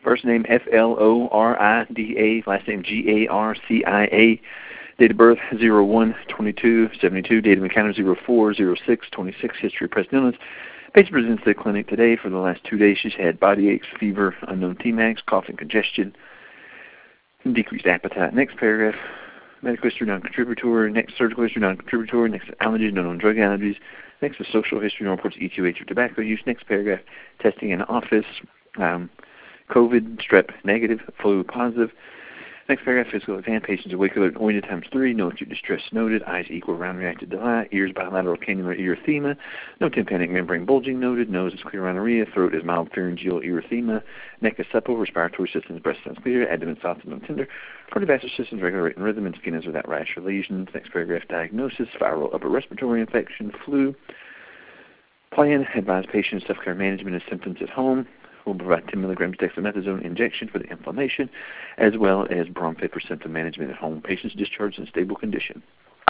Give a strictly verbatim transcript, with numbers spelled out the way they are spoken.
First name F L O R I D A, last name G A R C I A. Date of birth zero one twenty-two seventy-two. Date of encounter zero four zero six twenty-six. History of present illness. Patient presents to the clinic today. For the last two days, she's had body aches, fever, unknown T MAX, cough and congestion, and decreased appetite. Next paragraph. Medical history non-contributory. Next surgical history non-contributory. Next allergies, no known drug allergies. Next is social history, no reports E two H or tobacco use. Next paragraph. Testing in office. Um, COVID, strep negative, flu positive. Next paragraph, physical exam, patients awake alert, oriented times three, no acute distress noted, eyes equal round reacted to light, ears bilateral cannular erythema, no tympanic membrane bulging noted, nose is clear rhinorrhea, throat is mild pharyngeal erythema, neck is supple, respiratory system, breast sounds clear, abdomen soft and tender, cardiovascular system regular rate and rhythm, and skin is without rash or lesions. Next paragraph, diagnosis, viral upper respiratory infection, flu. Plan, advise patient self-care management and symptoms at home. We'll provide ten milligrams dexamethasone injection for the inflammation, as well as bronchitis for symptom management at home. Patients discharged in stable condition.